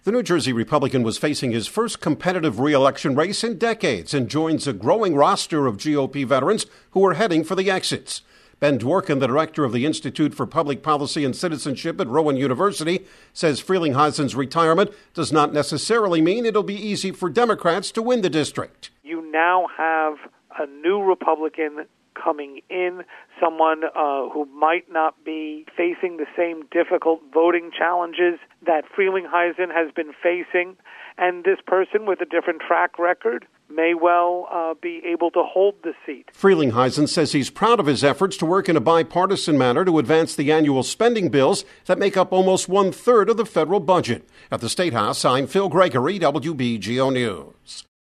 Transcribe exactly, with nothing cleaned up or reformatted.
The New Jersey Republican was facing his first competitive re-election race in decades and joins a growing roster of G O P veterans who are heading for the exits. Ben Dworkin, the director of the Institute for Public Policy and Citizenship at Rowan University, says Frelinghuysen's retirement does not necessarily mean it'll be easy for Democrats to win the district. You now have a new Republican coming in, someone uh, who might not be facing the same difficult voting challenges that Frelinghuysen has been facing, and this person with a different track record may well uh, be able to hold the seat. Frelinghuysen says he's proud of his efforts to work in a bipartisan manner to advance the annual spending bills that make up almost one-third of the federal budget. At the State House, I'm Phil Gregory, W B G O News.